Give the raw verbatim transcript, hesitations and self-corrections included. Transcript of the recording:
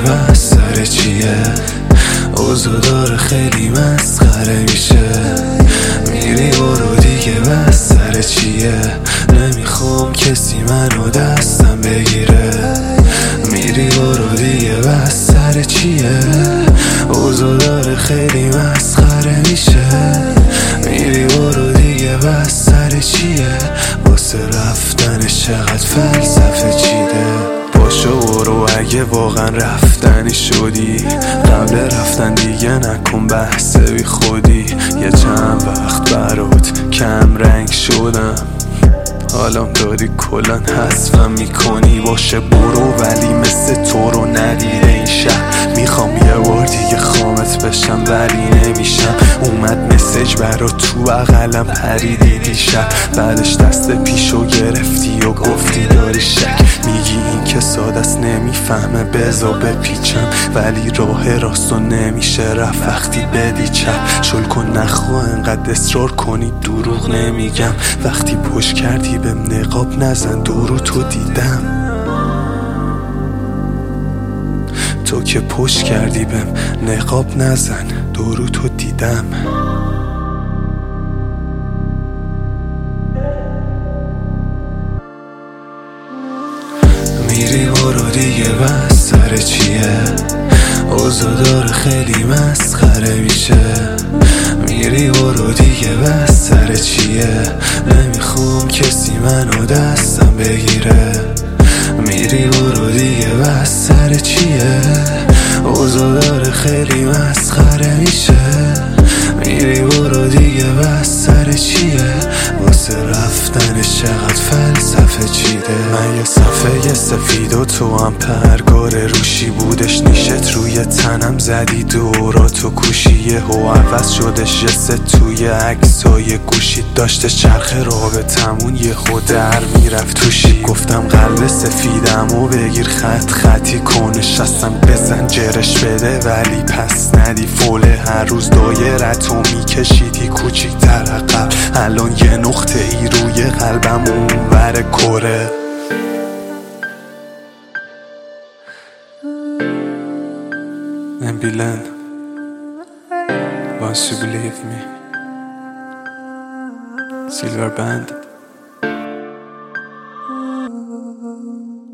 بس سر چیه؟ اوضاع داره خیلی مسخره میشه. میری برو دیگه بس سر چیه؟ نمیخوام کسی منو دستم بگیره. میری برو دیگه بس سر چیه؟ اوضاع داره خیلی مسخره میشه. میری برو دیگه بس سر چیه؟ واسه رفتنش چقدر فلسفه چیده. باشو برو اگه واقعا رفتنی شدی، قبل رفتن دیگه نکن بحث بی خودی. یه چند وقت برات کم رنگ شدم، حالم داری کلن حذفم میکنی. باشه برو ولی مثل تو رو ندیده این شهر. میخوام یه بار دیگه خامت بشم ولی نمیشم. اومد مسیج برا تو بغلم پریدی دیشب. بعدش دست پیشو گرفتی و گفتی داری شک. میگی این که ساده است نمیفهمه بزا بپیچم، ولی راه راستو نمیشه رفت وقتی بدی چپ. شل کن نخوا انقدر اصرار کنی دروغ نمیگم. وقتی پشت کردی بهم نقاب نزن دورو تو دیدم. تو که پشت کردی بهم نقاب نزن دورو تو دیدم. میری برو دیگه بس سر چیه؟ اوضاع داره خیلی مسخره میشه. میری برو دیگه بس سر چیه؟ نمیخوام کسی منو دستم بگیره. میری برو دیگه بس سر چیه؟ اوضاع داره خیلی مسخره میشه. میری برو دیگه بس سر چیه؟ واسه رفتنش چقدر فلسفه چیده. من یه صفحه سفید و تو هم پرگار روشی بودش. نیشت روی تنم زدی دوراتو کوشی. یه هو عوض شدش یه ست توی عکسای گوشی. داشته چرخ رابطمون یه هو در میرفت توشی. گفتم قلب سفیدم و بگیر خط خطی کنش هستم بزن جرش بده ولی پس ندی. فوله هر روز دایرتو میکشیدی کوچیک تر عقب. الان یه نقطه ای روی قلبم اونور کره. Ambilan, once you believe me. Silver band.